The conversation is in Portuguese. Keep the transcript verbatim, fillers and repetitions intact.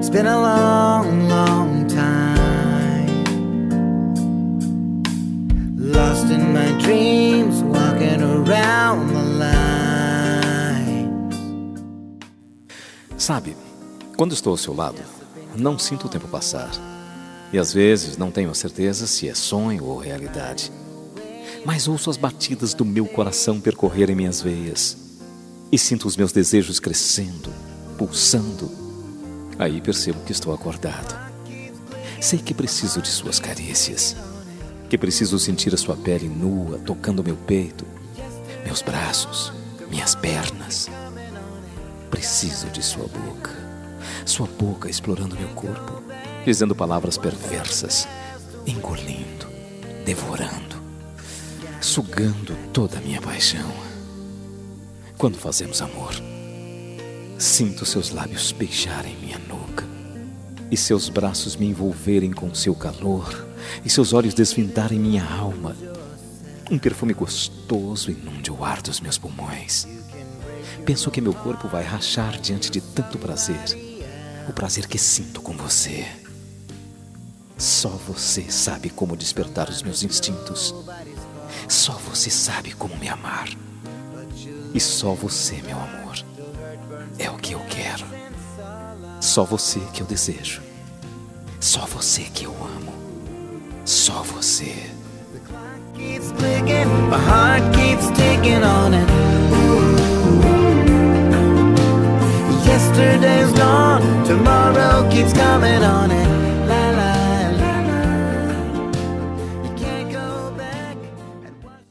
It's been a long, long time. Lost in my dreams, walking around the line. Sabe, quando estou ao seu lado, não sinto o tempo passar. E às vezes não tenho a certeza se é sonho ou realidade. Mas ouço as batidas do meu coração percorrerem minhas veias. E sinto os meus desejos crescendo, pulsando. Aí percebo que estou acordado. Sei que preciso de suas carícias. Que preciso sentir a sua pele nua tocando meu peito, meus braços, minhas pernas. Preciso de sua boca. Sua boca explorando meu corpo, dizendo palavras perversas, engolindo, devorando, sugando toda a minha paixão. Quando fazemos amor, sinto seus lábios beijarem minha nuca e seus braços me envolverem com seu calor e seus olhos desvendarem minha alma. Um perfume gostoso inunde o ar dos meus pulmões. Penso que meu corpo vai rachar diante de tanto prazer. O prazer que sinto com você. Só você sabe como despertar os meus instintos. Só você sabe como me amar. E só você, meu amor, é o que eu quero. Só você que eu desejo. Só você que eu amo. Só você. Keeps clicking, my heart keeps ticking on it. Yesterday's gone, tomorrow keeps coming on it.